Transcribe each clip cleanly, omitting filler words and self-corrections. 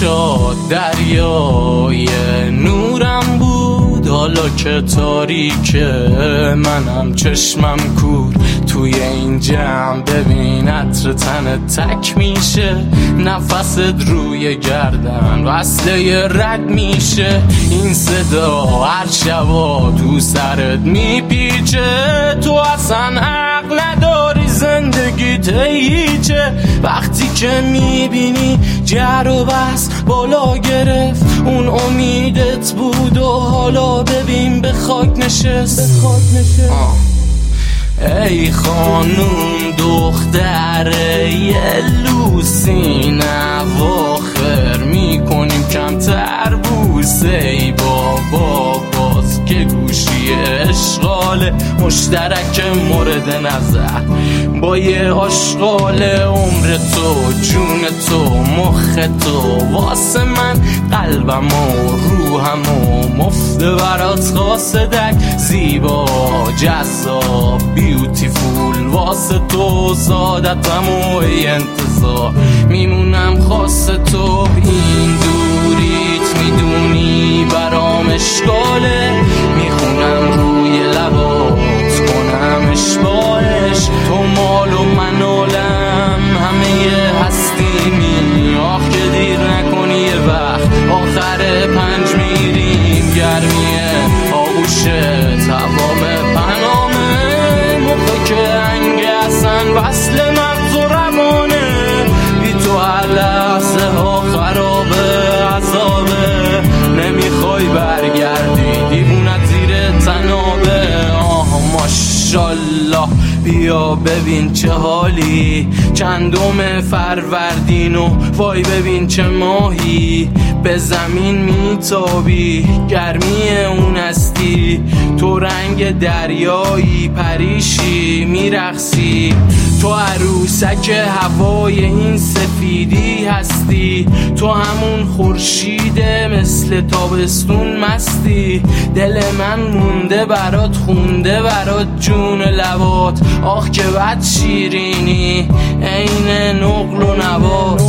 چشات دریای نورم بود، حالا که تاریکه منم چشمم کور. توی این جمع ببین عطر تن تک میشه، نفست روی گردن وصله رگ میشه. این صدا هر شبا تو سرت میپیچه، تو اصلا عقل نداری زندگیت هیچه. وقتی که میبینی جر و بس بالا گرفت، اون امیدت بود و حالا ببین به خاک نشست. ای خانوم دختره یه لوسین اواخر میکنیم کمتر بوسه. ای بابا باز که گوشی اشغال مشترک مورد نظر با یه آشغال. عمر تو جون تو مخ تو واسه من، قلبم و روحم و مفته برات قاصدک. زیبا جذاب بیوتیفول واسه تو، سعادتم و انتظار میمونم خاصه تو. این دوریت میدونی برام اشکاله، میخونم روی لبات کنم اشباهش. تو مال و من عالم همه هستیمی، آخ که دیر نکنی یه وقت آخر 5 میریم. گرمیه آغوشه تمام پنامه، موقع که انگه اصلا وصل مغز و روانه. بی تو هر لحظه ها خرابه عذابه، نمیخوای برگردی دیوونت زیر تنابه. آه ماشالله بیا ببین چه حالی، چندم فروردین و وای ببین چه ماهی. به زمین میتابی گرمی اون هستی، تو رنگ دریایی پریشی میرقصی. تو عروسک هوای این سفیدی هستی، تو همون خورشیده مثل تابستون مستی. دل من مونده برات خونده برات جون لبات، آخ که بد شیرینی عین نقل و نبات.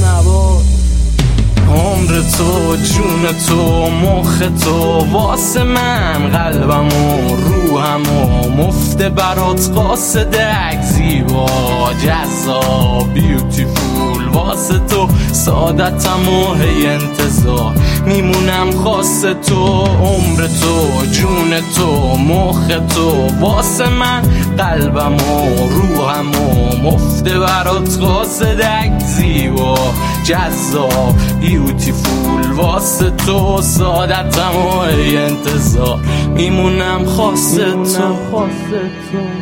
عمر تو جون تو مخ تو واسه من، قلبم و روحم و مفته برات قاصدک. زیبا جذاب بیوتیفول واسه تو، سعادتم و هی انتظار میمونم خاصه تو. عمر تو جون تو مخ تو واسه من، قلبم و روحم و مفته برات قاصدک. زیبا جذاب بیوتیفول واسه تو، سعادتم و هی انتظار میمونم خاصه تو.